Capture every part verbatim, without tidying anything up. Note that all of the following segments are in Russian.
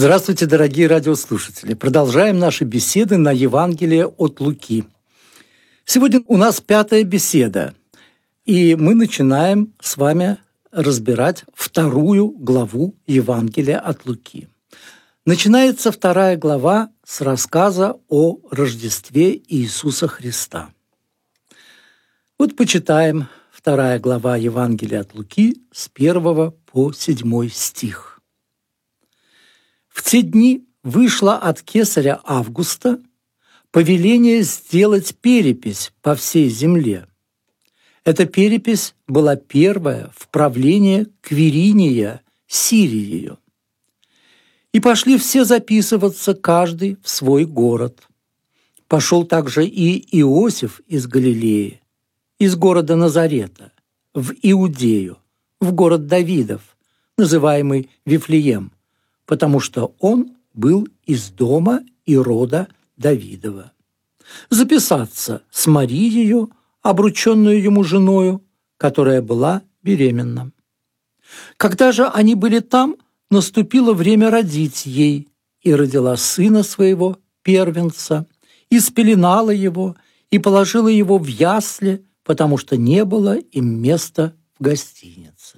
Здравствуйте, дорогие радиослушатели! Продолжаем наши беседы на Евангелие от Луки. Сегодня у нас пятая беседа, и мы начинаем с вами разбирать вторую главу Евангелия от Луки. Начинается вторая глава с рассказа о Рождестве Иисуса Христа. Вот почитаем вторая глава Евангелия от Луки с первого по седьмой стих. В те дни вышло от кесаря Августа повеление сделать перепись по всей земле. Эта перепись была первая в правлении Квириния Сирией. И пошли все записываться, каждый в свой город. Пошел также и Иосиф из Галилеи, из города Назарета, в Иудею, в город Давидов, называемый Вифлеем, потому что он был из дома и рода Давидова. Записаться с Марией, обрученную ему женою, которая была беременна. Когда же они были там, наступило время родить ей, и родила сына своего, первенца, и спеленала его, и положила его в ясли, потому что не было им места в гостинице.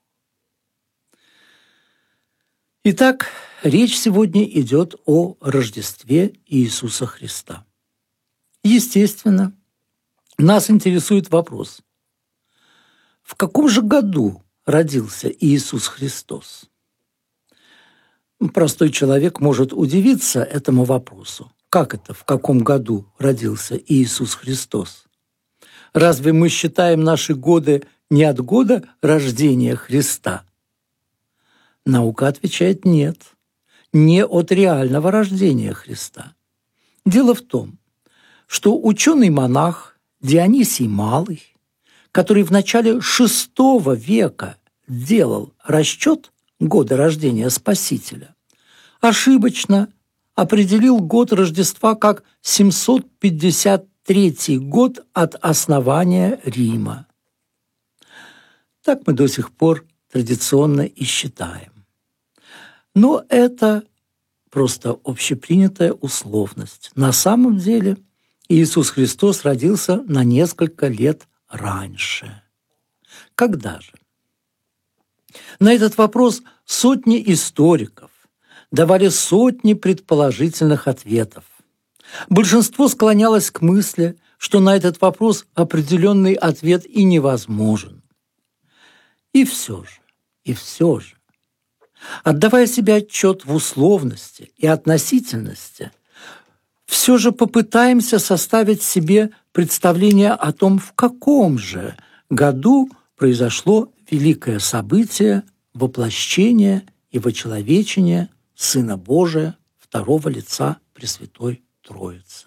Итак, речь сегодня идет о Рождестве Иисуса Христа. Естественно, нас интересует вопрос: в каком же году родился Иисус Христос? Простой человек может удивиться этому вопросу. Как это, в каком году родился Иисус Христос? Разве мы считаем наши годы не от года рождения Христа? Наука отвечает нет, не от реального рождения Христа. Дело в том, что ученый-монах Дионисий Малый, который в начале шестого века делал расчет года рождения Спасителя, ошибочно определил год Рождества как семьсот пятьдесят третий год от основания Рима. Так мы до сих пор традиционно и считаем. Но это просто общепринятая условность. На самом деле Иисус Христос родился на несколько лет раньше. Когда же? На этот вопрос сотни историков давали сотни предположительных ответов. Большинство склонялось к мысли, что на этот вопрос определенный ответ и невозможен. И все же, и все же, отдавая себе отчет в условности и относительности, все же попытаемся составить себе представление о том, в каком же году произошло великое событие воплощения и вочеловечения Сына Божия, второго лица Пресвятой Троицы.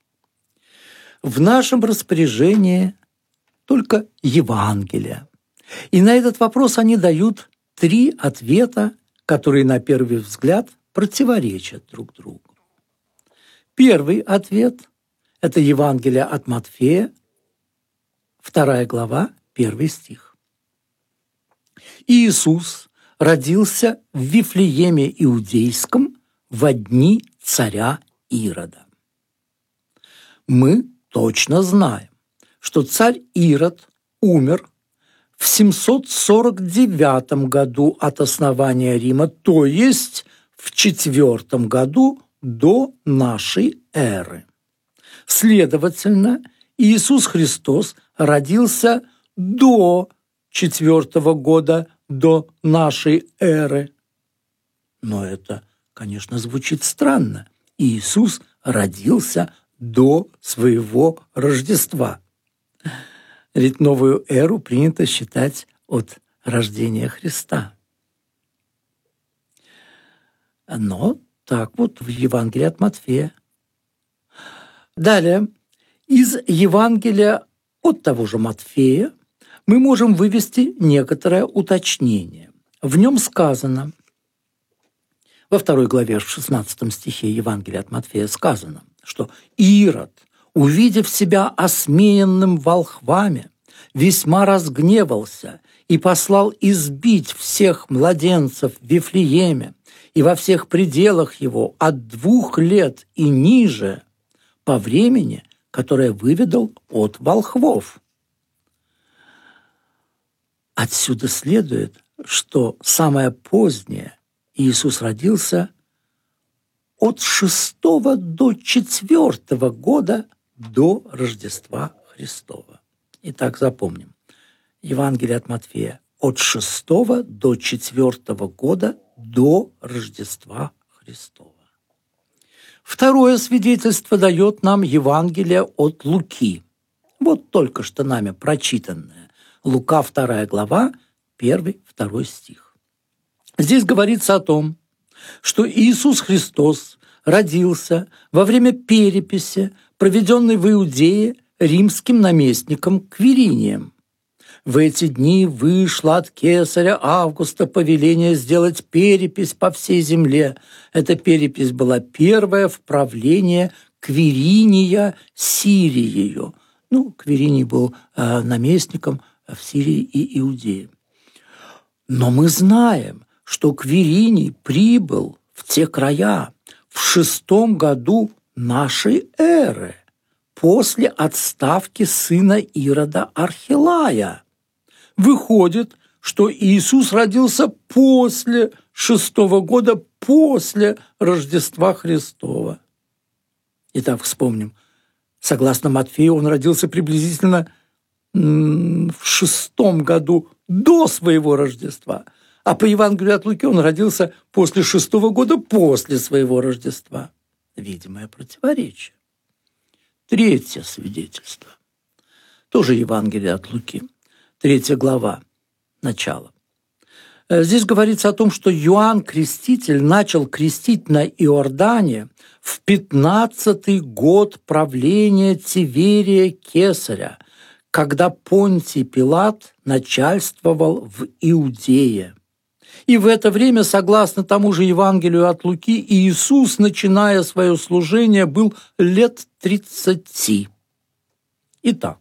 В нашем распоряжении только Евангелие. И на этот вопрос они дают три ответа, которые на первый взгляд противоречат друг другу. Первый ответ – это Евангелие от Матфея, вторая глава, первый стих. Иисус родился в Вифлееме Иудейском во дни царя Ирода. Мы точно знаем, что царь Ирод умер в семьсот сорок девятом году от основания Рима, то есть в четвертом году до нашей эры. Следовательно, Иисус Христос родился до четвертого года до нашей эры. Но это, конечно, звучит странно. Иисус родился до своего Рождества. Ведь новую эру принято считать от рождения Христа. Но так вот в Евангелии от Матфея. Далее, из Евангелия от того же Матфея мы можем вывести некоторое уточнение. В нем сказано, во второй главе, в шестнадцатом стихе Евангелия от Матфея сказано, что Ирод, увидев себя осмеянным волхвами, весьма разгневался и послал избить всех младенцев в Вифлееме и во всех пределах его от двух лет и ниже по времени, которое выведал от волхвов». Отсюда следует, что самое позднее Иисус родился от шестого до четвертого года до Рождества Христова. Итак, запомним. Евангелие от Матфея от шестого до четвертого года до Рождества Христова. Второе свидетельство дает нам Евангелие от Луки. Вот только что нами прочитанное. Лука, вторая глава, первый, второй стих. Здесь говорится о том, что Иисус Христос родился во время переписи, проведенной в Иудее римским наместником Квиринием. В эти дни вышло от кесаря Августа повеление сделать перепись по всей земле. Эта перепись была первая в правлении Квириния Сириею. Ну, Квириний был э, наместником в Сирии и Иудее. Но мы знаем, что Квириний прибыл в те края в шестом году нашей эры, после отставки сына Ирода Архилая. Выходит, что Иисус родился после шестого года, после Рождества Христова. Итак, вспомним. Согласно Матфею, он родился приблизительно в шестом году до своего Рождества, а по Евангелию от Луки он родился после шестого года после своего Рождества. Видимое противоречие. Третье свидетельство. Тоже Евангелие от Луки. Третья глава. Начало. Здесь говорится о том, что Иоанн Креститель начал крестить на Иордане в пятнадцатый год правления Тиверия Кесаря, когда Понтий Пилат начальствовал в Иудее. И в это время, согласно тому же Евангелию от Луки, Иисус, начиная свое служение, был лет тридцати. Итак,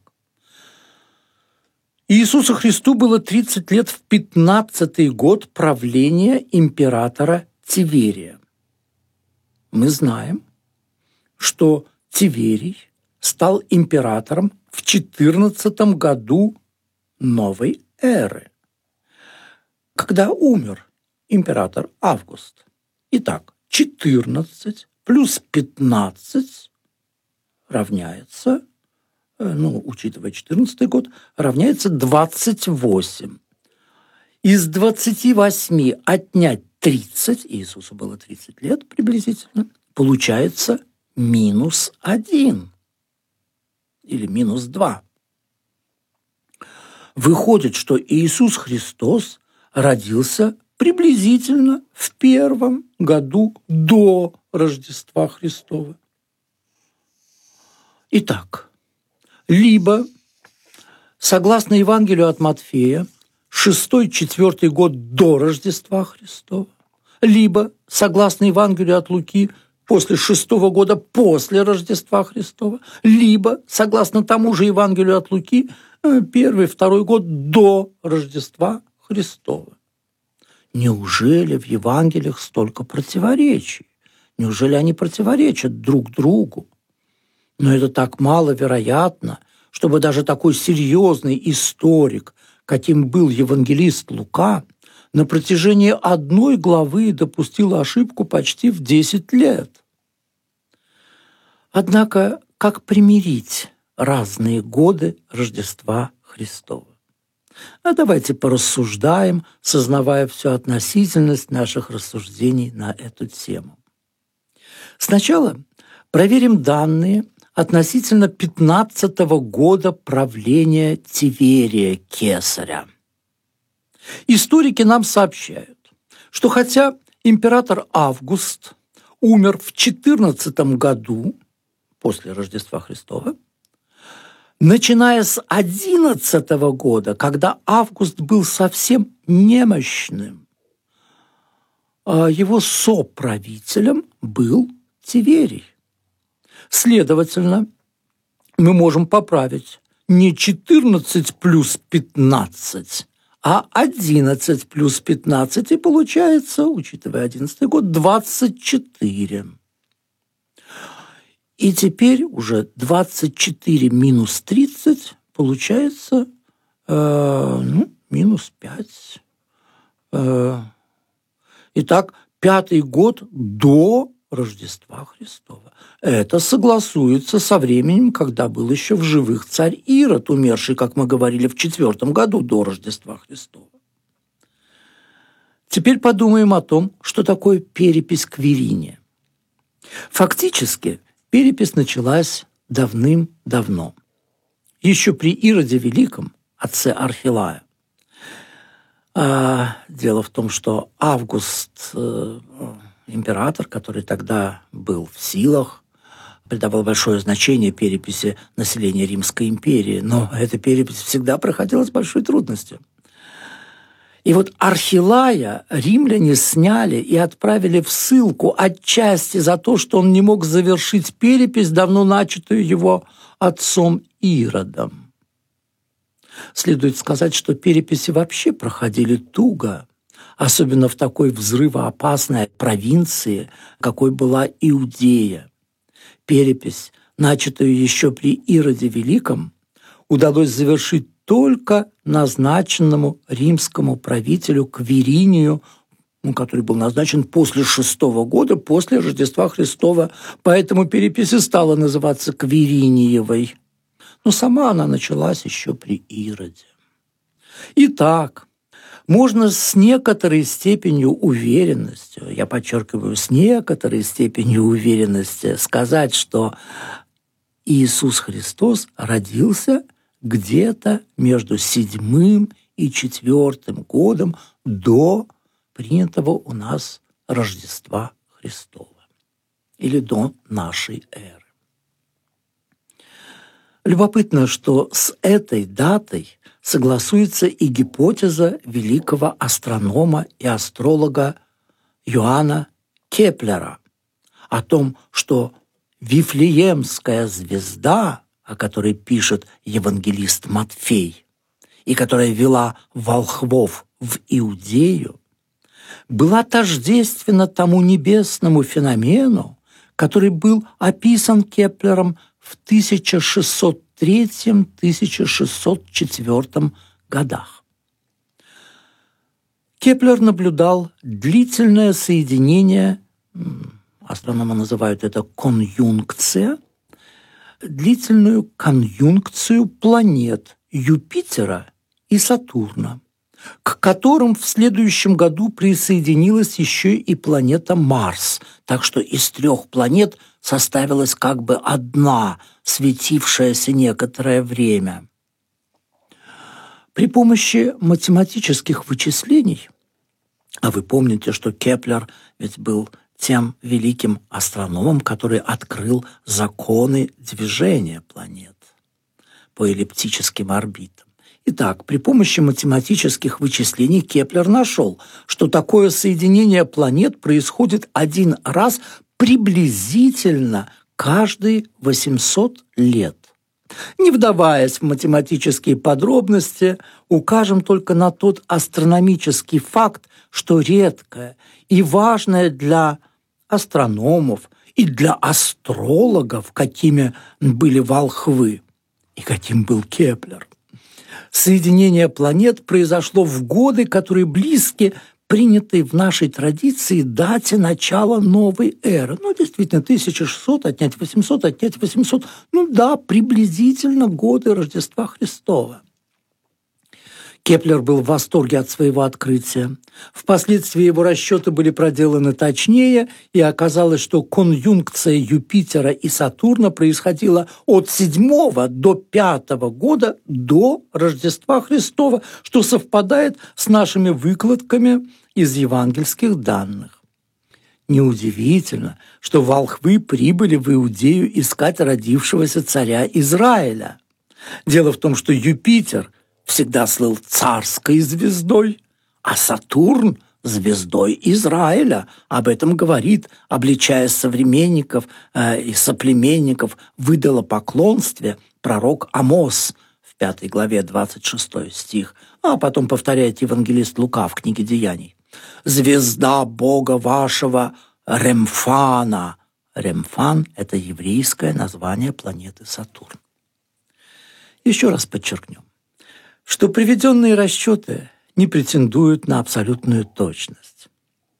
Иисусу Христу было тридцать лет в пятнадцатый год правления императора Тиверия. Мы знаем, что Тиверий стал императором в четырнадцатом году новой эры, когда умер император Август. Итак, четырнадцать плюс пятнадцать равняется, ну, учитывая четырнадцатый год, равняется двадцать восемь. Из двадцати восьми отнять тридцать, Иисусу было тридцать лет приблизительно, получается минус один. Или минус два. Выходит, что Иисус Христос родился приблизительно в первом году до Рождества Христова. Итак, либо, согласно Евангелию от Матфея, шестой-четвертый год до Рождества Христова, либо, согласно Евангелию от Луки, после шестого года после Рождества Христова, либо, согласно тому же Евангелию от Луки, первый, второй год до Рождества Христова. Неужели в Евангелиях столько противоречий? Неужели они противоречат друг другу? Но это так маловероятно, чтобы даже такой серьезный историк, каким был евангелист Лука, на протяжении одной главы допустил ошибку почти в десять лет. Однако, как примирить разные годы Рождества Христова? А давайте порассуждаем, сознавая всю относительность наших рассуждений на эту тему. Сначала проверим данные относительно пятнадцатого года правления Тиверия Кесаря. Историки нам сообщают, что хотя император Август умер в четырнадцатом году после Рождества Христова, начиная с одиннадцатого года, когда Август был совсем немощным, его соправителем был Тиверий. Следовательно, мы можем поправить не четырнадцать плюс пятнадцать, А одиннадцать плюс пятнадцать, и получается, учитывая одиннадцатый год, двадцать четыре. И теперь уже двадцать четыре минус тридцать получается э, ну, минус пять. Э, итак, пятый год до Рождества Христова. Это согласуется со временем, когда был еще в живых царь Ирод, умерший, как мы говорили, в четвертом году до Рождества Христова. Теперь подумаем о том, что такое перепись Квириния. Фактически, перепись началась давным-давно. Еще при Ироде Великом, отце Архилая. А дело в том, что Август, э, император, который тогда был в силах, придавал большое значение переписи населения Римской империи, но эта перепись всегда проходила с большой трудностью. И вот Архилая римляне сняли и отправили в ссылку отчасти за то, что он не мог завершить перепись, давно начатую его отцом Иродом. Следует сказать, что переписи вообще проходили туго, особенно в такой взрывоопасной провинции, какой была Иудея. Перепись, начатую еще при Ироде Великом, удалось завершить только назначенному римскому правителю Квиринию, ну, который был назначен после шестого года, после Рождества Христова, поэтому перепись и стала называться Квириниевой. Но сама она началась еще при Ироде. Итак, можно с некоторой степенью уверенности, я подчеркиваю, с некоторой степенью уверенности сказать, что Иисус Христос родился где-то между седьмым и четвертым годом до принятого у нас Рождества Христова или до нашей эры. Любопытно, что с этой датой согласуется и гипотеза великого астронома и астролога Иоанна Кеплера о том, что Вифлеемская звезда, о которой пишет евангелист Матфей, и которая вела волхвов в Иудею, была тождественна тому небесному феномену, который был описан Кеплером в тысяча шестьсот третьем — тысяча шестьсот четвёртом годах. Кеплер наблюдал длительное соединение, астрономы называют это конъюнкция, длительную конъюнкцию планет Юпитера и Сатурна, к которым в следующем году присоединилась еще и планета Марс, так что из трех планет составилась как бы одна, светившаяся некоторое время. При помощи математических вычислений, а вы помните, что Кеплер ведь был тем великим астрономом, который открыл законы движения планет по эллиптическим орбитам. Итак, при помощи математических вычислений Кеплер нашел, что такое соединение планет происходит один раз приблизительно каждые восемьсот лет. Не вдаваясь в математические подробности, укажем только на тот астрономический факт, что редкое и важное для астрономов и для астрологов, какими были волхвы и каким был Кеплер, соединение планет произошло в годы, которые близки принятой в нашей традиции дате начала новой эры. Ну, действительно, тысяча шестьсот отнять восемьсот, отнять восемьсот. Ну да, приблизительно годы Рождества Христова. Кеплер был в восторге от своего открытия. Впоследствии его расчеты были проделаны точнее, и оказалось, что конъюнкция Юпитера и Сатурна происходила от седьмого до пятого года до Рождества Христова, что совпадает с нашими выкладками из евангельских данных. Неудивительно, что волхвы прибыли в Иудею искать родившегося царя Израиля. Дело в том, что Юпитер всегда слыл царской звездой, а Сатурн – звездой Израиля. Об этом говорит, обличая современников э, и соплеменников в идолопоклонстве, пророк Амос в пятой главе двадцать шестой стих. Ну, а потом повторяет евангелист Лука в книге «Деяний». «Звезда Бога вашего Ремфана». Ремфан – это еврейское название планеты Сатурн. Еще раз подчеркнем, что приведенные расчеты не претендуют на абсолютную точность.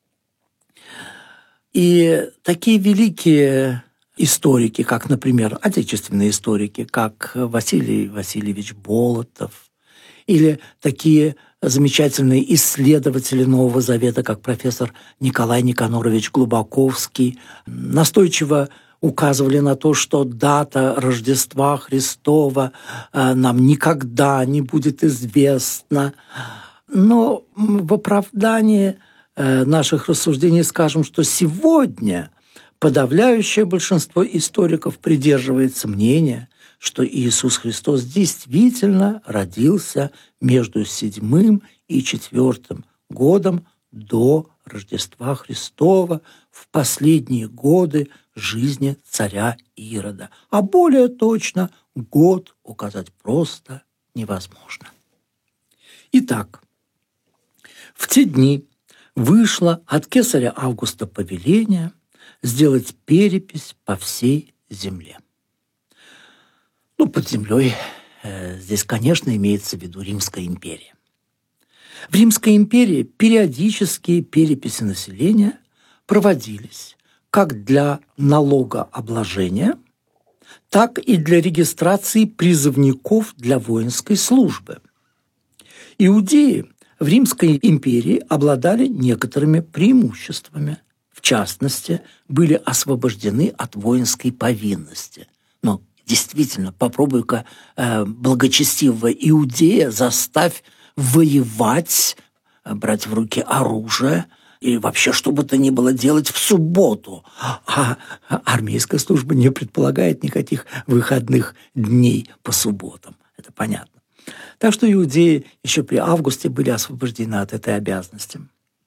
И такие великие историки, как, например, отечественные историки, как Василий Васильевич Болотов, или такие замечательные исследователи Нового Завета, как профессор Николай Никанорович Глубоковский, настойчиво указывали на то, что дата Рождества Христова нам никогда не будет известна. Но в оправдании наших рассуждений скажем, что сегодня подавляющее большинство историков придерживается мнения, что Иисус Христос действительно родился между седьмым и четвертым годом до Рождества Христова в последние годы жизни царя Ирода. А более точно год указать просто невозможно. Итак, в те дни вышло от кесаря Августа повеление сделать перепись по всей земле. Ну, под землей э, здесь, конечно, имеется в виду Римская империя. В Римской империи периодические переписи населения проводились как для налогообложения, так и для регистрации призывников для воинской службы. Иудеи в Римской империи обладали некоторыми преимуществами. В частности, были освобождены от воинской повинности. Но действительно, попробуй-ка э, благочестивого иудея заставь воевать, брать в руки оружие и вообще что бы то ни было делать в субботу. А армейская служба не предполагает никаких выходных дней по субботам. Это понятно. Так что иудеи еще при Августе были освобождены от этой обязанности.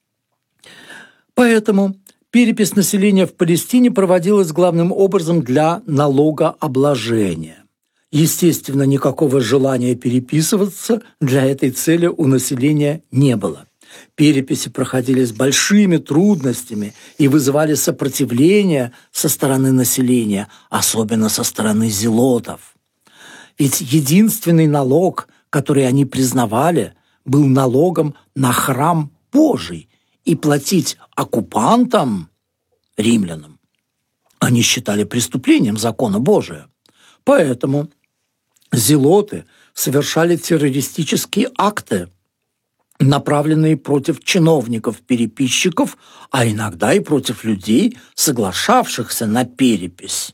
Поэтому перепись населения в Палестине проводилась главным образом для налогообложения. Естественно, никакого желания переписываться для этой цели у населения не было. Переписи проходили с большими трудностями и вызывали сопротивление со стороны населения, особенно со стороны зелотов. Ведь единственный налог, который они признавали, был налогом на храм Божий, и платить оккупантам, римлянам, они считали преступлением закона Божия. Поэтому зелоты совершали террористические акты, направленные против чиновников-переписчиков, а иногда и против людей, соглашавшихся на перепись.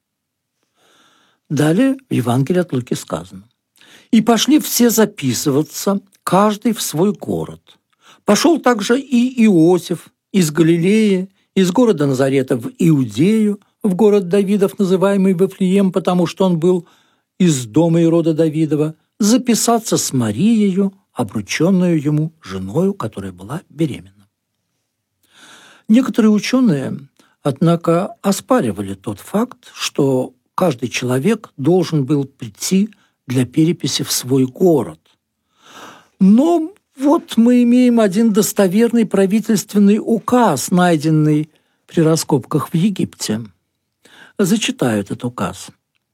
Далее в Евангелии от Луки сказано: «И пошли все записываться, каждый в свой город. Пошел также и Иосиф из Галилеи, из города Назарета в Иудею, в город Давидов, называемый Вифлеем, потому что он был из дома и рода Давидова, записаться с Марией, обрученную ему женою, которая была беременна». Некоторые ученые, однако, оспаривали тот факт, что каждый человек должен был прийти для переписи в свой город. Но вот мы имеем один достоверный правительственный указ, найденный при раскопках в Египте. Зачитаю этот указ.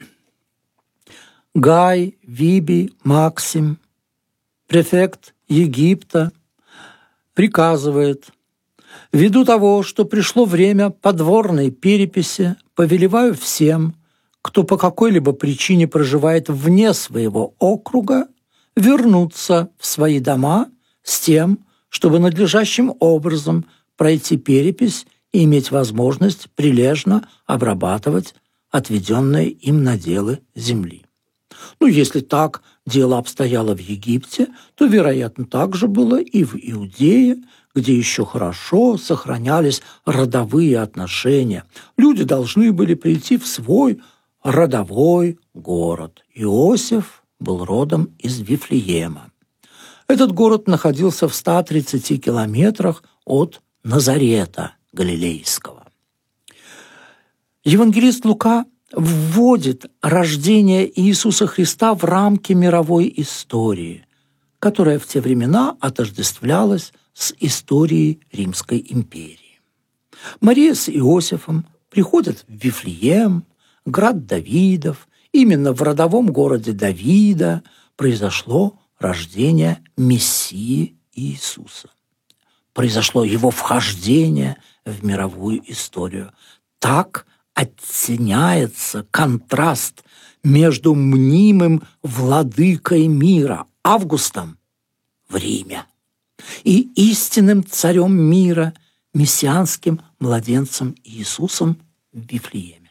Гай, Вибий, Максим, префект Египта, приказывает: ввиду того, что пришло время подворной переписи, повелеваю всем, кто по какой-либо причине проживает вне своего округа, вернуться в свои дома с тем, чтобы надлежащим образом пройти перепись и иметь возможность прилежно обрабатывать отведенные им наделы земли. Ну, если так дело обстояло в Египте, то, вероятно, так же было и в Иудее, где еще хорошо сохранялись родовые отношения. Люди должны были прийти в свой родовой город. Иосиф был родом из Вифлеема. Этот город находился в ста тридцати километрах от Назарета Галилейского. Евангелист Лука вводит рождение Иисуса Христа в рамки мировой истории, которая в те времена отождествлялась с историей Римской империи. Мария с Иосифом приходят в Вифлеем, град Давидов. Именно в родовом городе Давида произошло рождение Мессии Иисуса. Произошло его вхождение в мировую историю. Так оттеняется контраст между мнимым владыкой мира Августом в Риме и истинным царем мира, мессианским младенцем Иисусом в Вифлееме.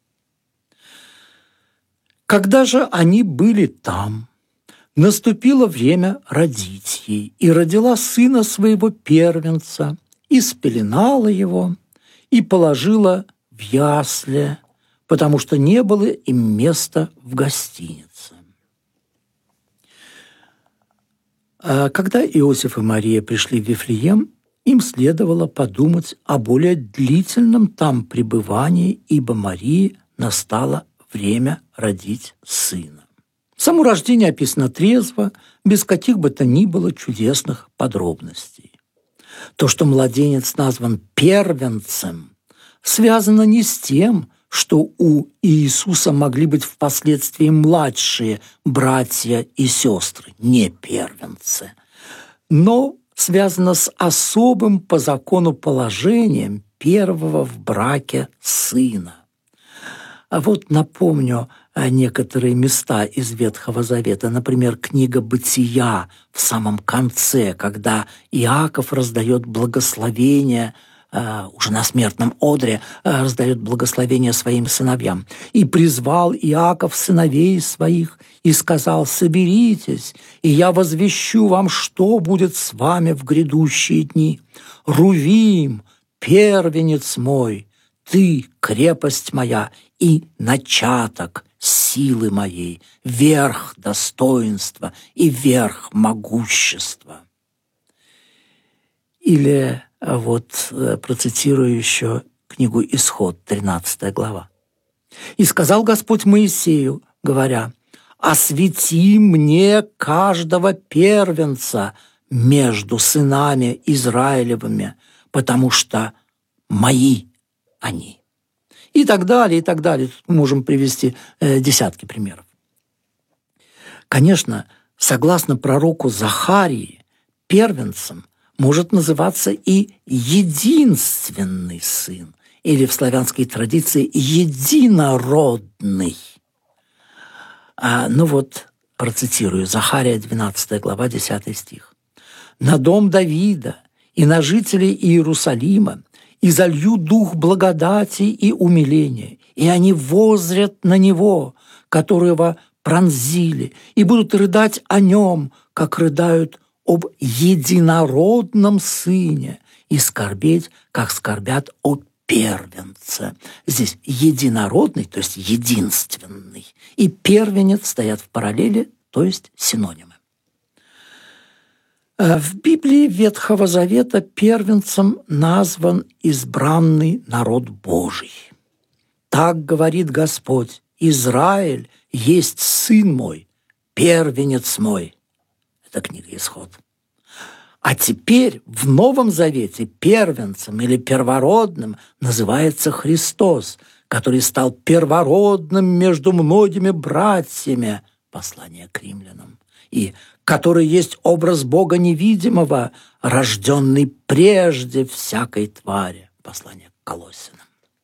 Когда же они были там, наступило время родить ей, и родила сына своего первенца, и спеленала его, и положила в ясли, потому что не было им места в гостинице. А когда Иосиф и Мария пришли в Вифлеем, им следовало подумать о более длительном там пребывании, ибо Марии настало время родить сына. Само рождение описано трезво, без каких бы то ни было чудесных подробностей. То, что младенец назван первенцем, связано не с тем, что у Иисуса могли быть впоследствии младшие братья и сестры, не первенцы, но связано с особым по закону положением первого в браке сына. А вот напомню некоторые места из Ветхого Завета, например, книга «Бытия» в самом конце, когда Иаков раздает благословение, уже на смертном одре раздает благословение своим сыновьям. «И призвал Иаков сыновей своих, и сказал: соберитесь, и я возвещу вам, что будет с вами в грядущие дни. Рувим, первенец мой, ты, крепость моя, и начаток силы моей, верх достоинства и верх могущества». Или вот процитирую еще книгу «Исход», тринадцатая глава. «И сказал Господь Моисею, говоря: освети мне каждого первенца между сынами Израилевыми, потому что мои они». И так далее, и так далее. Тут мы можем привести э, десятки примеров. Конечно, согласно пророку Захарии, первенцем может называться и единственный сын, или в славянской традиции единородный. А, ну вот, процитирую, Захария, двенадцатая глава, десятый стих. «На дом Давида и на жителей Иерусалима и залью дух благодати и умиления, и они воззрят на него, которого пронзили, и будут рыдать о нем, как рыдают об единородном сыне, и скорбеть, как скорбят о первенце». Здесь единородный, то есть единственный, и первенец стоят в параллели, то есть синонимы. В Библии Ветхого Завета первенцем назван избранный народ Божий. Так говорит Господь: «Израиль есть сын мой, первенец мой». Это книга «Исход». А теперь в Новом Завете первенцем или первородным называется Христос, который стал первородным между многими братьями, послание к римлянам, и который есть образ Бога невидимого, рожденный прежде всякой твари, послание к Колоссянам.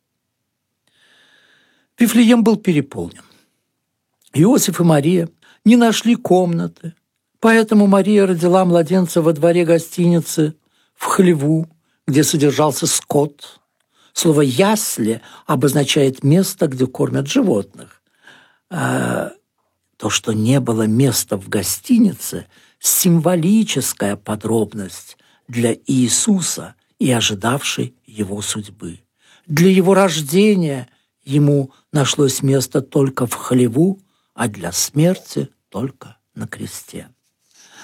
Вифлеем был переполнен. Иосиф и Мария не нашли комнаты, поэтому Мария родила младенца во дворе гостиницы в хлеву, где содержался скот. Слово «ясли» обозначает место, где кормят животных. А то, что не было места в гостинице, символическая подробность для Иисуса и ожидавшей его судьбы. Для его рождения ему нашлось место только в хлеву, а для смерти только на кресте.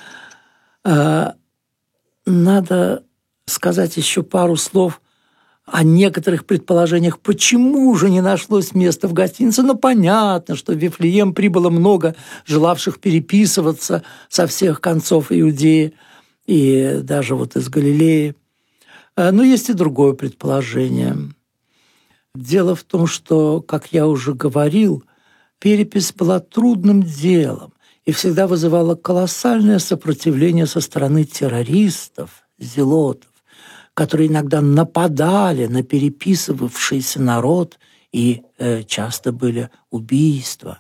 Надо сказать еще пару слов о некоторых предположениях, почему же не нашлось места в гостинице. Ну, понятно, что в Вифлеем прибыло много желавших переписываться со всех концов Иудеи и даже вот из Галилеи. Но есть и другое предположение. Дело в том, что, как я уже говорил, перепись была трудным делом и всегда вызывала колоссальное сопротивление со стороны террористов, зелотов, которые иногда нападали на переписывавшийся народ, и э, часто были убийства.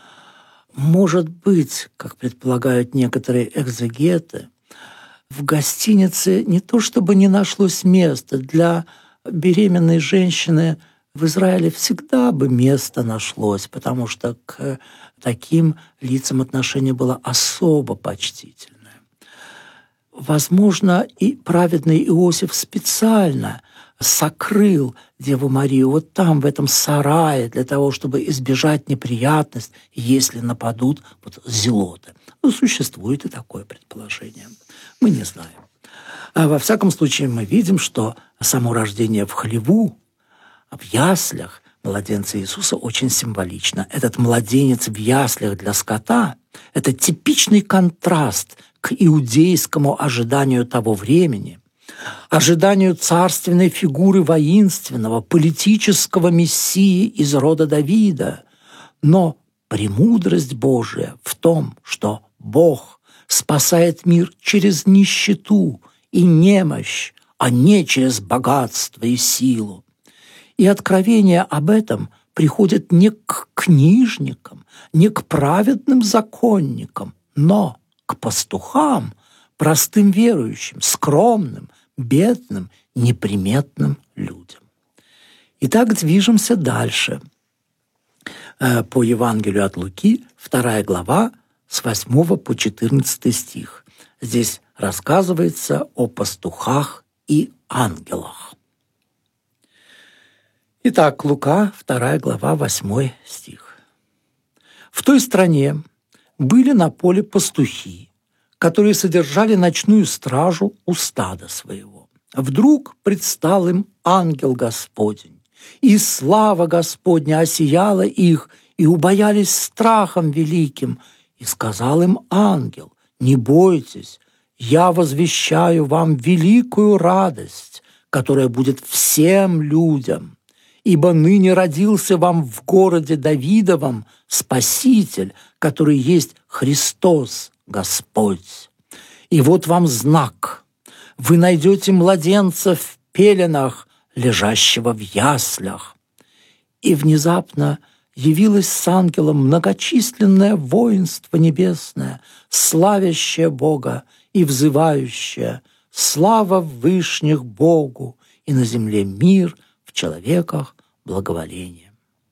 Может быть, как предполагают некоторые экзегеты, в гостинице не то чтобы не нашлось места. Для беременной женщины в Израиле всегда бы место нашлось, потому что к таким лицам отношение было особо почтительное. Возможно, и праведный Иосиф специально сокрыл Деву Марию вот там, в этом сарае, для того, чтобы избежать неприятностей, если нападут вот зелоты. Ну, существует и такое предположение. Мы не знаем. А во всяком случае, мы видим, что само рождение в хлеву, в яслях младенца Иисуса очень символично. Этот младенец в яслях для скота – это типичный контраст к иудейскому ожиданию того времени, ожиданию царственной фигуры воинственного, политического мессии из рода Давида. Но премудрость Божия в том, что Бог спасает мир через нищету и немощь, а не через богатство и силу. И откровение об этом приходит не к книжникам, не к праведным законникам, но к пастухам, простым верующим, скромным, бедным, неприметным людям. Итак, движемся дальше. По Евангелию от Луки, вторая глава, с восьмого по четырнадцатый стих. Здесь рассказывается о пастухах и ангелах. Итак, Лука, вторая глава, восьмой стих. «В той стране были на поле пастухи, которые содержали ночную стражу у стада своего. Вдруг предстал им ангел Господень, и слава Господня осияла их, и убоялись страхом великим. И сказал им ангел: не бойтесь, я возвещаю вам великую радость, которая будет всем людям. Ибо ныне родился вам в городе Давидовом Спаситель, который есть Христос Господь. И вот вам знак. Вы найдете младенца в пеленах, лежащего в яслях». И внезапно явилось с ангелом многочисленное воинство небесное, славящее Бога и взывающее: «Слава в вышних Богу, и на земле мир, в человеках благоволение».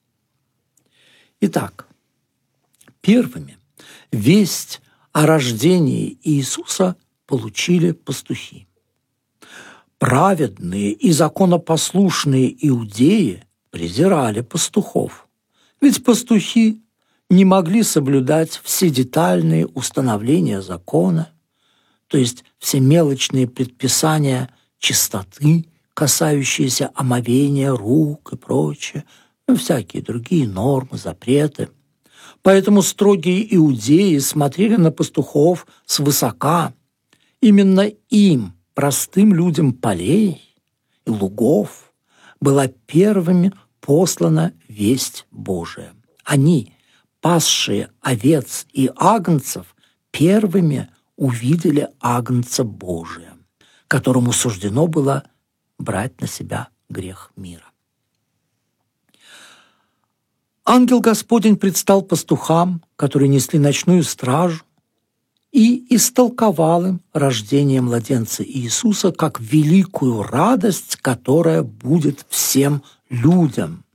Итак, первыми весть о рождении Иисуса получили пастухи. Праведные и законопослушные иудеи презирали пастухов, ведь пастухи не могли соблюдать все детальные установления закона, то есть все мелочные предписания чистоты, касающиеся омовения рук и прочее, ну, всякие другие нормы, запреты. Поэтому строгие иудеи смотрели на пастухов свысока. Именно им, простым людям полей и лугов, была первыми послана весть Божия. Они, пасшие овец и агнцев, первыми увидели агнца Божия, которому суждено было брать на себя грех мира. Ангел Господень предстал пастухам, которые несли ночную стражу, и истолковал им рождение младенца Иисуса как великую радость, которая будет всем людям.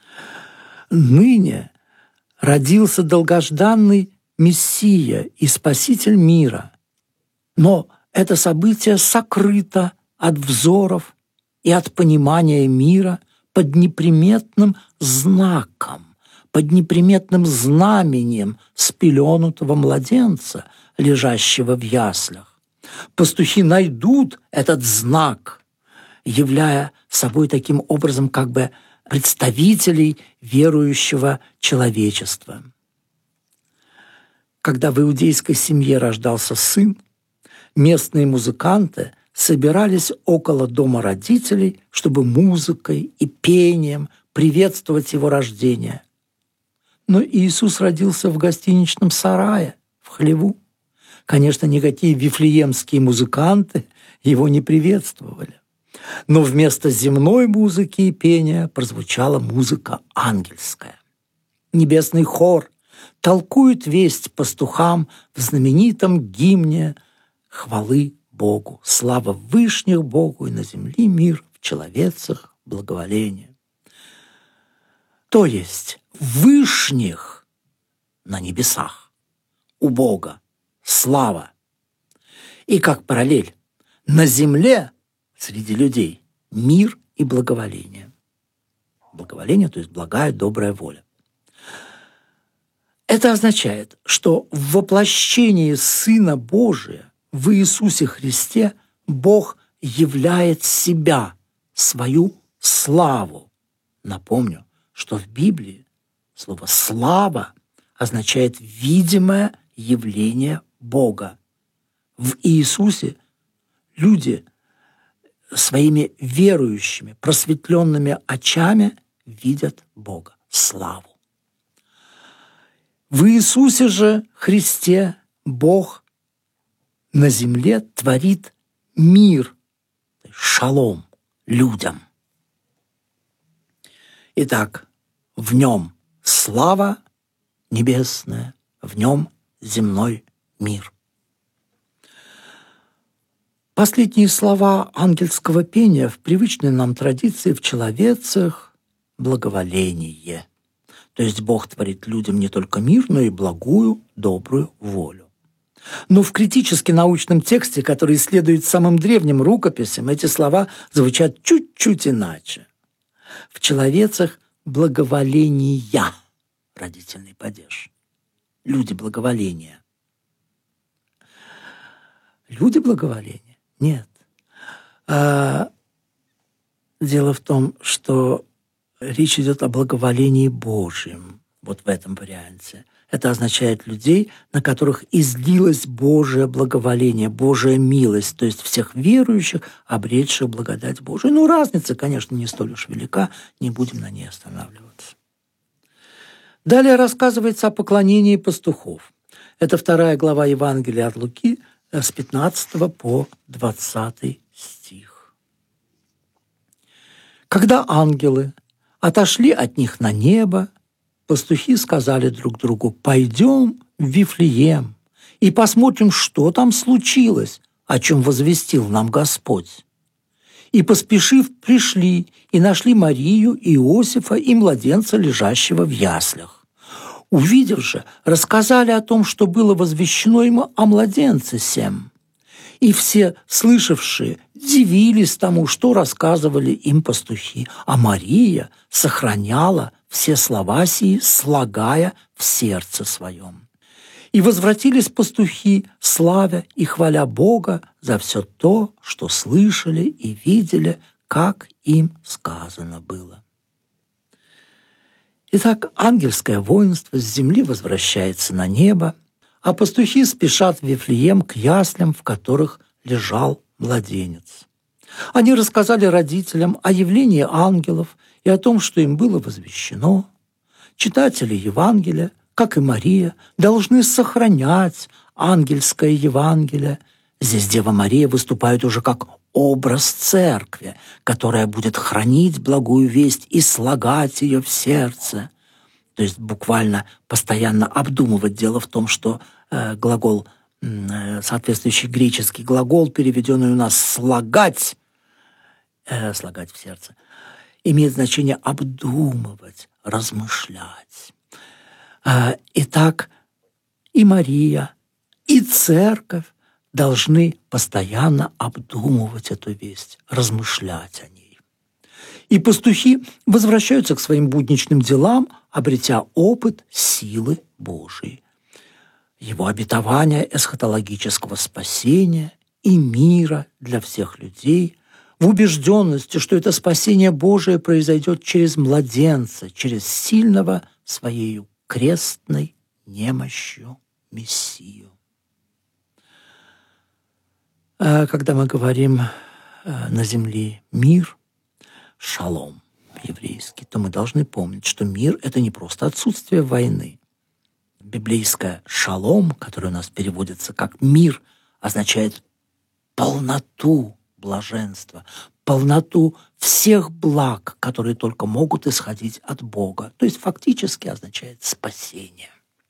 Ныне родился долгожданный Мессия и Спаситель мира, но это событие сокрыто от взоров и от понимания мира под неприметным знаком, под неприметным знаменем спеленутого младенца, лежащего в яслях. Пастухи найдут этот знак, являя собой таким образом как бы представителей верующего человечества. Когда в иудейской семье рождался сын, местные музыканты собирались около дома родителей, чтобы музыкой и пением приветствовать его рождение. Но Иисус родился в гостиничном сарае, в хлеву. Конечно, никакие вифлеемские музыканты его не приветствовали. Но вместо земной музыки и пения прозвучала музыка ангельская. Небесный хор толкует весть пастухам в знаменитом гимне хвалы Богу. Слава вышних Богу, и на земле мир, в человецах благоволение. То есть вышних на небесах у Бога слава. И как параллель, на земле среди людей мир и благоволение. Благоволение, то есть благая, добрая воля. Это означает, что в воплощении Сына Божия в Иисусе Христе Бог являет себя, свою славу. Напомню, что в Библии слово «слава» означает видимое явление Бога. В Иисусе люди своими верующими, просветленными очами видят Бога, славу. В Иисусе же Христе Бог на земле творит мир, шалом людям. Итак, в нем слава небесная, в нем земной мир. Последние слова ангельского пения в привычной нам традиции в человецах – благоволение. То есть Бог творит людям не только мир, но и благую, добрую волю. Но в критически научном тексте, который исследует самым древним рукописям, эти слова звучат чуть-чуть иначе. В человецах благоволения, родительный падеж. Люди благоволения. Люди благоволения? Нет. А, дело в том, что речь идет о благоволении Божьем, вот в этом варианте. Это означает людей, на которых излилось Божие благоволение, Божия милость, то есть всех верующих, обретших благодать Божию. Ну, разница, конечно, не столь уж велика, не будем на ней останавливаться. Далее рассказывается о поклонении пастухов. Это вторая глава Евангелия от Луки с пятнадцатого по двадцатый стих. Когда ангелы отошли от них на небо, пастухи сказали друг другу: «Пойдем в Вифлеем и посмотрим, что там случилось, о чем возвестил нам Господь». И, поспешив, пришли и нашли Марию, Иосифа и младенца, лежащего в яслях. Увидев же, рассказали о том, что было возвещено ему о младенце сем. И все слышавшие дивились тому, что рассказывали им пастухи, а Мария сохраняла все слова сии, слагая в сердце своем. И возвратились пастухи, славя и хваля Бога за все то, что слышали и видели, как им сказано было. Итак, ангельское воинство с земли возвращается на небо, а пастухи спешат в Вифлеем к яслям, в которых лежал младенец. Они рассказали родителям о явлении ангелов и о том, что им было возвещено. Читатели Евангелия, как и Мария, должны сохранять ангельское Евангелие. Здесь Дева Мария выступает уже как образ церкви, которая будет хранить благую весть и слагать ее в сердце. То есть буквально постоянно обдумывать. Дело в том, что э, глагол, э, соответствующий греческий глагол, переведенный у нас «слагать», э, «слагать в сердце», имеет значение обдумывать, размышлять. Э, итак, и Мария, и церковь должны постоянно обдумывать эту весть, размышлять о ней. И пастухи возвращаются к своим будничным делам, обретя опыт силы Божией, его обетования эсхатологического спасения и мира для всех людей в убежденности, что это спасение Божие произойдет через младенца, через сильного своей крестной немощью Мессию. Когда мы говорим на земле «мир», «шалом» еврейский, то мы должны помнить, что мир – это не просто отсутствие войны. Библейское «шалом», которое у нас переводится как «мир», означает полноту блаженства, полноту всех благ, которые только могут исходить от Бога. То есть фактически означает спасение.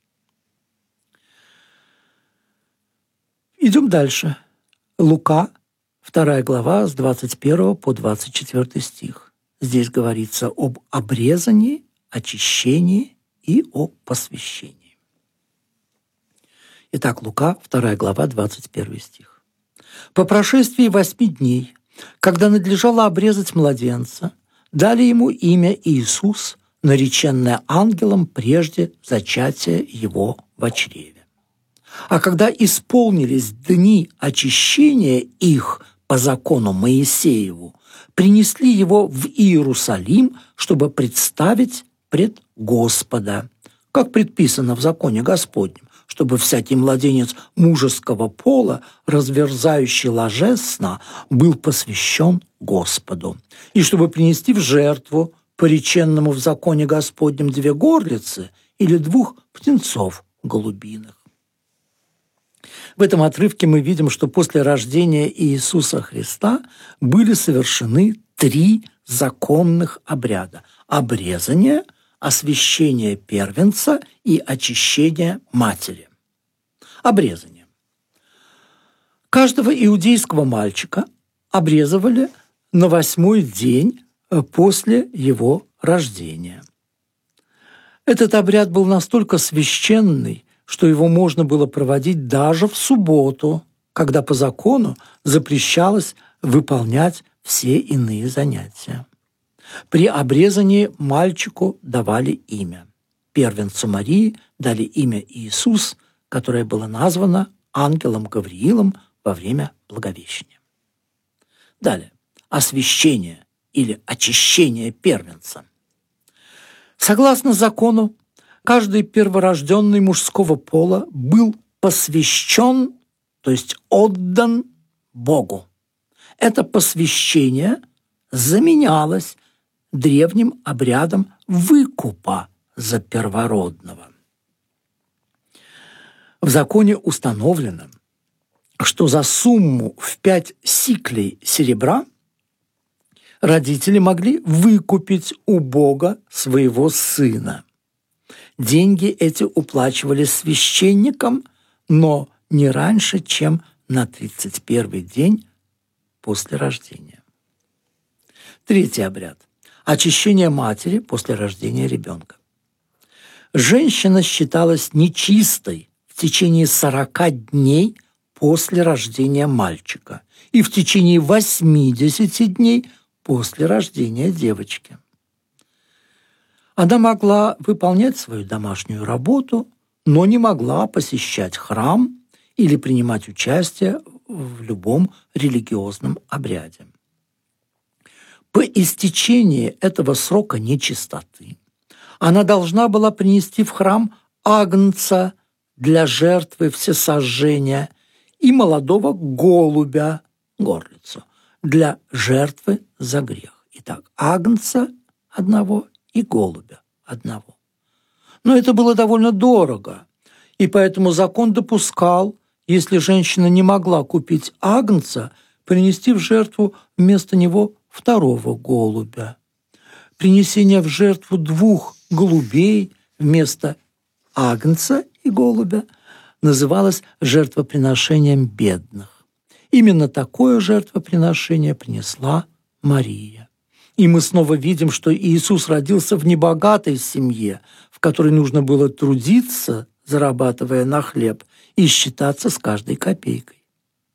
Идем дальше. Лука, вторая глава, с двадцать первого по двадцать четвёртый стих. Здесь говорится об обрезании, очищении и о посвящении. Итак, Лука, вторая глава, двадцать первый стих. «По прошествии восьми дней, когда надлежало обрезать младенца, дали ему имя Иисус, нареченное ангелом прежде зачатия его в чреве. А когда исполнились дни очищения их по закону Моисееву, принесли его в Иерусалим, чтобы представить пред Господа, как предписано в законе Господнем, чтобы всякий младенец мужеского пола, разверзающий ложе сна, был посвящен Господу, и чтобы принести в жертву, пореченному в законе Господнем, две горлицы или двух птенцов голубиных». В этом отрывке мы видим, что после рождения Иисуса Христа были совершены три законных обряда – обрезание, освящение первенца и очищение матери. Обрезание. Каждого иудейского мальчика обрезывали на восьмой день после его рождения. Этот обряд был настолько священный, что его можно было проводить даже в субботу, когда по закону запрещалось выполнять все иные занятия. При обрезании мальчику давали имя. Первенцу Марии дали имя Иисус, которое было названо ангелом Гавриилом во время Благовещения. Далее. Освящение или очищение первенца. Согласно закону, каждый перворожденный мужского пола был посвящен, то есть отдан Богу. Это посвящение заменялось древним обрядом выкупа за первородного. В законе установлено, что за сумму в пять сиклей серебра родители могли выкупить у Бога своего сына. Деньги эти уплачивали священникам, но не раньше, чем на тридцать первый день после рождения. Третий обряд – очищение матери после рождения ребенка. Женщина считалась нечистой в течение сорока дней после рождения мальчика и в течение восьмидесяти дней после рождения девочки. Она могла выполнять свою домашнюю работу, но не могла посещать храм или принимать участие в любом религиозном обряде. По истечении этого срока нечистоты она должна была принести в храм агнца для жертвы всесожжения и молодого голубя, горлицу, для жертвы за грех. Итак, агнца одного и голубя одного. Но это было довольно дорого, и поэтому закон допускал, если женщина не могла купить агнца, принести в жертву вместо него второго голубя. Принесение в жертву двух голубей вместо агнца и голубя называлось жертвоприношением бедных. Именно такое жертвоприношение принесла Мария. И мы снова видим, что Иисус родился в небогатой семье, в которой нужно было трудиться, зарабатывая на хлеб, и считаться с каждой копейкой.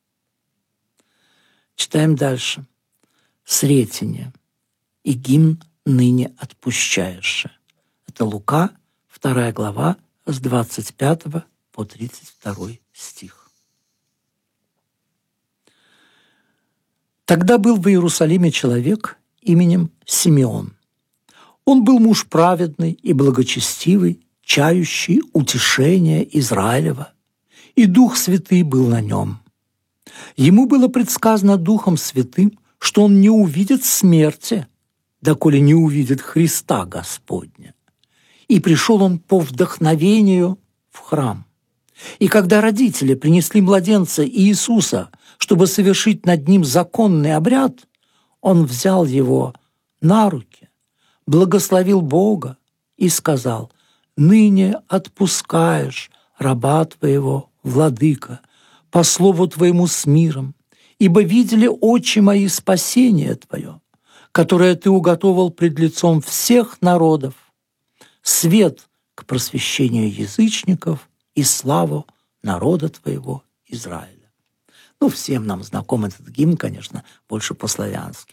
Читаем дальше. Сретение и гимн ныне отпущаеше. Это Лука, вторая глава, с двадцать пятого по тридцать второй стих. Тогда был в Иерусалиме человек именем Симеон. Он был муж праведный и благочестивый, чающий утешение Израилева, и Дух Святый был на нем. Ему было предсказано Духом Святым, что он не увидит смерти, доколе не увидит Христа Господня. И пришел он по вдохновению в храм. И когда родители принесли младенца Иисуса, чтобы совершить над ним законный обряд, он взял его на руки, благословил Бога и сказал: «Ныне отпускаешь раба твоего, владыка, по слову твоему с миром, ибо видели очи мои спасение твое, которое ты уготовал пред лицом всех народов, свет к просвещению язычников и славу народа твоего Израиля». Ну, всем нам знаком этот гимн, конечно, больше по-славянски.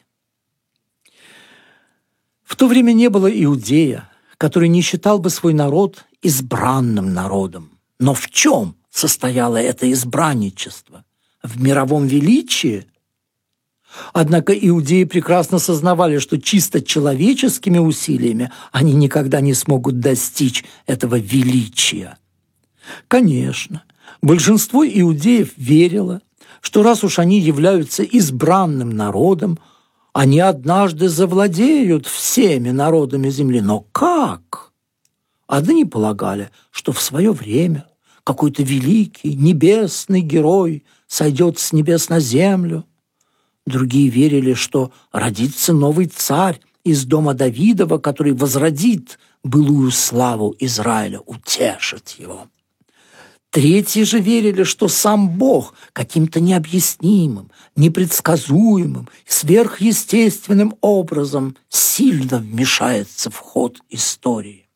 В то время не было иудея, который не считал бы свой народ избранным народом. Но в чем состояло это избранничество? В мировом величии? Однако иудеи прекрасно сознавали, что чисто человеческими усилиями они никогда не смогут достичь этого величия. Конечно, большинство иудеев верило, что раз уж они являются избранным народом, они однажды завладеют всеми народами земли. Но как? Одни полагали, что в свое время какой-то великий небесный герой сойдет с небес на землю. Другие верили, что родится новый царь из дома Давидова, который возродит былую славу Израиля, утешит его. Третьи же верили, что сам Бог каким-то необъяснимым, непредсказуемым, сверхъестественным образом сильно вмешается в ход истории.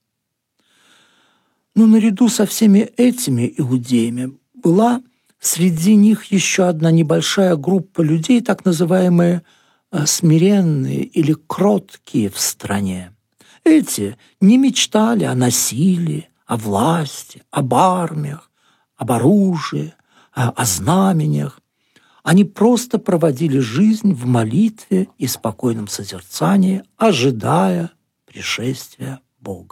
Но наряду со всеми этими иудеями была среди них еще одна небольшая группа людей, так называемые смиренные или кроткие в стране. Эти не мечтали о насилии, о власти, об армиях, об оружии, о знамениях. Они просто проводили жизнь в молитве и спокойном созерцании, ожидая пришествия Бога.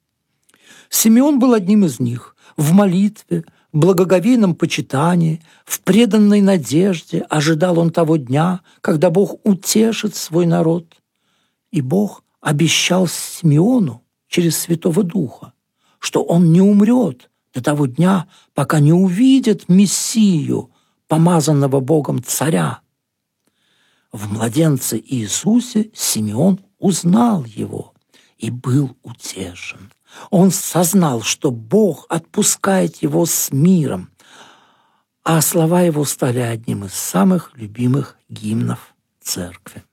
Симеон был одним из них. В молитве, в благоговейном почитании, в преданной надежде ожидал он того дня, когда Бог утешит свой народ. И Бог обещал Симеону через Святого Духа, что он не умрет до того дня, пока не увидит Мессию, помазанного Богом царя. В младенце Иисусе Симеон узнал его и был утешен. Он сознал, что Бог отпускает его с миром, а слова его стали одним из самых любимых гимнов церкви.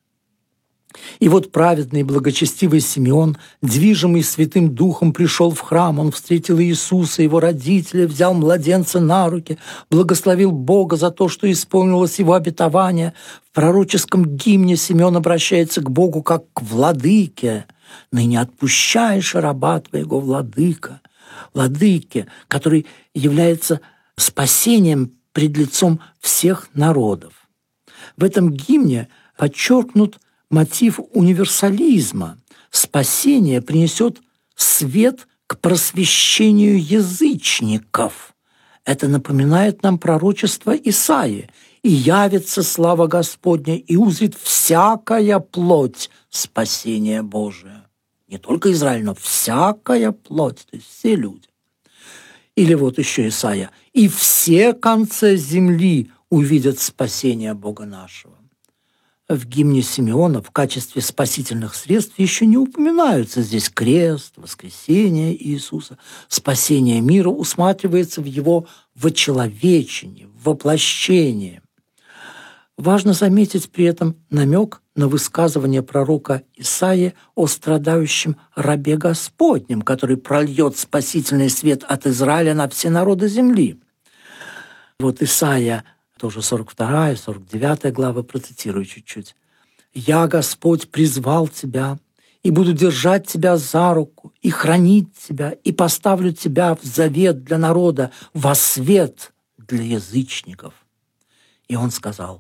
И вот праведный и благочестивый Симеон, движимый Святым Духом, пришел в храм. Он встретил Иисуса, его родителей, взял младенца на руки, благословил Бога за то, что исполнилось его обетование. В пророческом гимне Симеон обращается к Богу как к владыке. «Ныне отпущаешь раба твоего, владыка». Владыке, который является спасением пред лицом всех народов. В этом гимне подчеркнут мотив универсализма. Спасение принесет свет к просвещению язычников. Это напоминает нам пророчество Исаии. «И явится слава Господня, и узрит всякая плоть спасение Божие». Не только Израиль, но всякая плоть, то есть все люди. Или вот еще Исаия. «И все концы земли увидят спасение Бога нашего». В гимне Симеона в качестве спасительных средств еще не упоминаются здесь крест, воскресение Иисуса. Спасение мира усматривается в его вочеловечении, в воплощении. Важно заметить при этом намек на высказывание пророка Исаии о страдающем рабе Господнем, который прольет спасительный свет от Израиля на все народы земли. Вот Исаия, тоже сорок вторая, сорок девятая глава, процитирую чуть-чуть. «Я, Господь, призвал тебя, и буду держать тебя за руку, и хранить тебя, и поставлю тебя в завет для народа, во свет для язычников». И он сказал: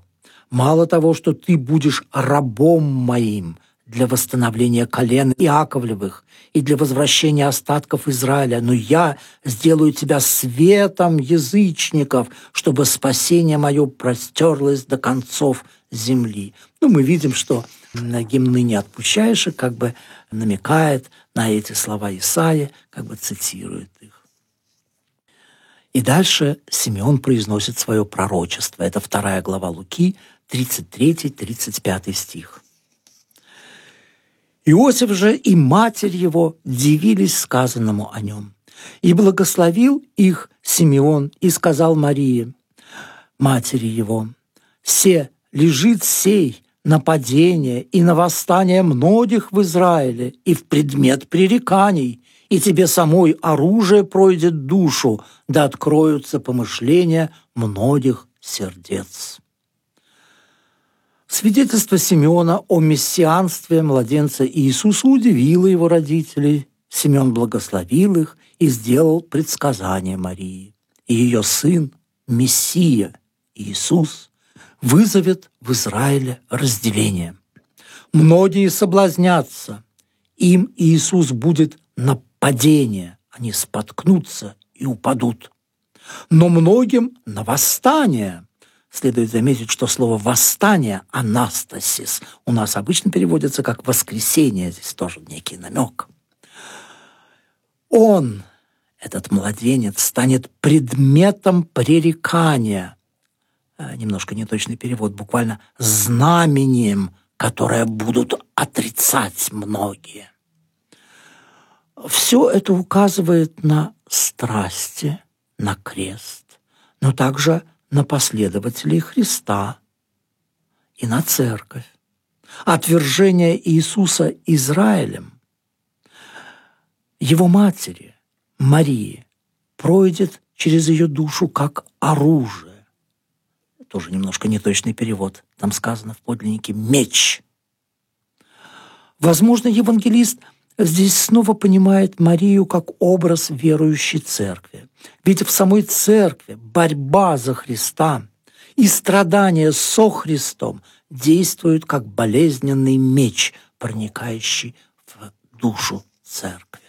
Мало того, что ты будешь рабом моим для восстановления колен Иаковлевых и для возвращения остатков Израиля, но я сделаю тебя светом язычников, чтобы спасение мое простерлось до концов земли». Ну, мы видим, что гимн «Ныне отпущаешь» как бы намекает на эти слова Исаии, как бы цитирует их. И дальше Симеон произносит свое пророчество. Это вторая глава Луки, тридцать третий тридцать пятый стих. «Иосиф же и матерь его дивились сказанному о нем. И благословил их Симеон и сказал Марии, матери его, се лежит сей на падение и на восстание многих в Израиле и в предмет пререканий, и тебе самой оружие пройдет душу, да откроются помышления многих сердец». Свидетельство Симеона о мессианстве младенца Иисуса удивило его родителей. Симеон благословил их и сделал предсказание Марии. И ее сын, Мессия Иисус, вызовет в Израиле разделение. Многие соблазнятся, им Иисус будет на падение, они споткнутся и упадут. Но многим на восстание. Следует заметить, что слово «восстание» – «анастасис» у нас обычно переводится как «воскресение», здесь тоже некий намек. Он, этот младенец, станет предметом пререкания. Немножко неточный перевод, буквально знамением, которое будут отрицать многие. Все это указывает на страсти, на крест, но также на последователей Христа и на церковь. Отвержение Иисуса Израилем, его матери, Марии, пройдет через ее душу как оружие. Тоже немножко неточный перевод. Там сказано в подлиннике «меч». Возможно, евангелист здесь снова понимает Марию как образ верующей церкви. Ведь в самой церкви борьба за Христа и страдания со Христом действуют как болезненный меч, проникающий в душу церкви.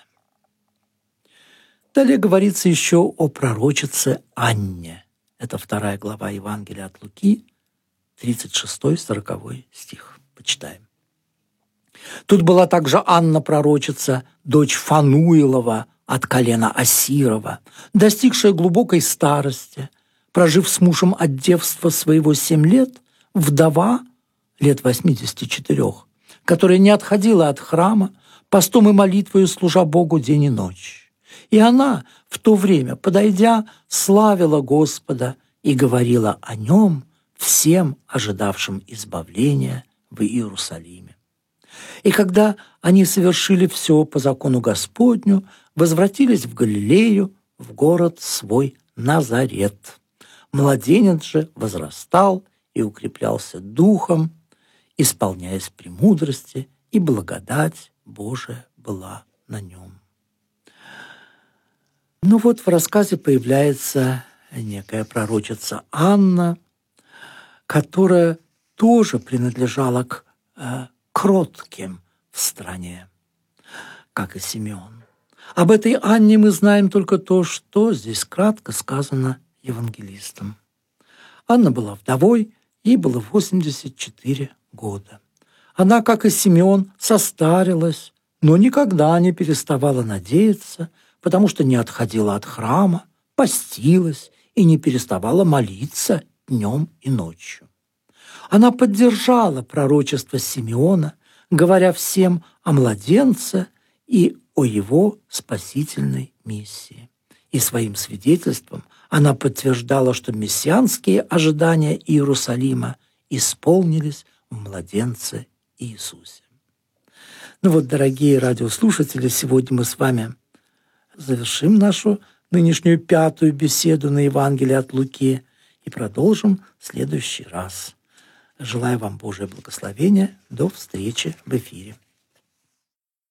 Далее говорится еще о пророчице Анне. Это вторая глава Евангелия от Луки, тридцать шестой сороковой стих. Почитаем. Тут была также Анна пророчица, дочь Фануилова от колена Асирова, достигшая глубокой старости, прожив с мужем от девства своего семь лет, вдова лет восьмидесяти четырёх, которая не отходила от храма, постом и молитвою служа Богу день и ночь. И она в то время, подойдя, славила Господа и говорила о нем всем ожидавшим избавления в Иерусалиме. И когда они совершили все по закону Господню, возвратились в Галилею, в город свой Назарет. Младенец же возрастал и укреплялся духом, исполняясь премудрости, и благодать Божия была на нем. Ну вот в рассказе появляется некая пророчица Анна, которая тоже принадлежала к э, кротким в стране, как и Симеон. Об этой Анне мы знаем только то, что здесь кратко сказано евангелистом. Анна была вдовой, ей было восемьдесят четыре года. Она, как и Симеон, состарилась, но никогда не переставала надеяться, потому что не отходила от храма, постилась и не переставала молиться днем и ночью. Она поддержала пророчество Симеона, говоря всем о младенце и о его спасительной миссии. И своим свидетельством она подтверждала, что мессианские ожидания Иерусалима исполнились в младенце Иисусе. Ну вот, дорогие радиослушатели, сегодня мы с вами завершим нашу нынешнюю пятую беседу на Евангелие от Луки и продолжим в следующий раз. Желаю вам Божие благословения. До встречи в эфире.